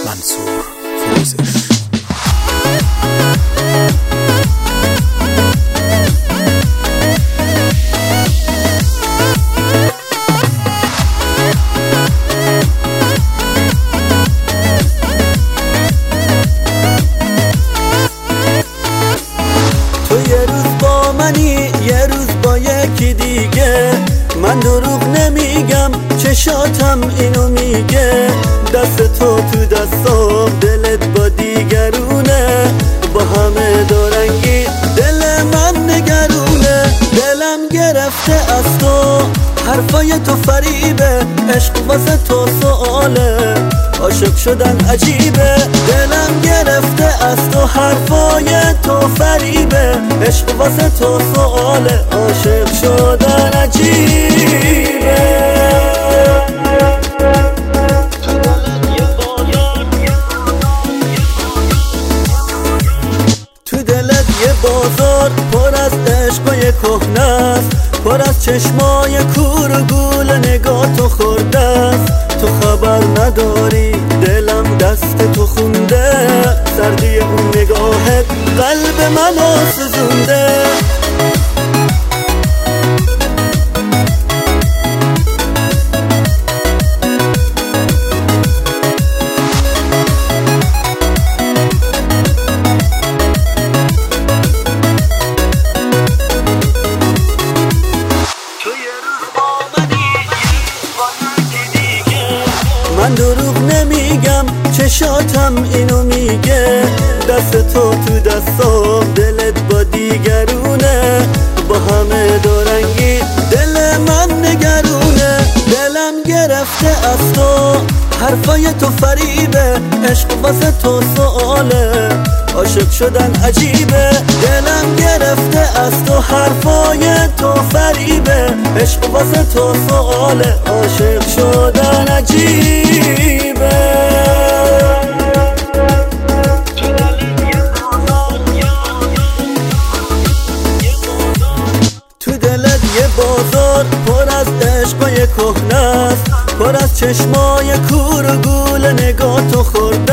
منصور فروزش. تو یه روز با منی، یه روز با یکی دیگه. من دروغ نمیگم، چشاتم اینو میگه. دست تو دستام، دلت با دیگرونه. با همه دارنگی دل من نگرونه. دلم گرفته از تو، حرفای تو فریبه. عشق واسه تو سؤاله، عاشق شدن عجیبه. دلم گرفته از تو، حرفای تو فریبه. عشق واسه تو سؤاله، عاشق شدن عجیبه. تو دلت یه بازار پر از عشقای کهنه است، پر از چشمای کور و گول نگاه تو خورده است. تو خبر نداری دلم دست تو خونده، سردی اون نگاهت قلب منو سوزونده. من دروغ نمیگم، چشاتم اینو میگه. دست تو دستام، دلت با دیگرونه. با همه دارنگی دل من نگرونه. دلم گرفته از تو، حرفای تو فریبه. عشق واسه تو سؤاله، عاشق شدن عجیبه. دلم گرفته از تو، حرفای تو فریبه. عشق واسه تو سؤاله، عاشق شدن عجیبه. تو دلت یه بازار پر از عشقای کهنه است، پر از چشمای کور و گول نگاه تو خورده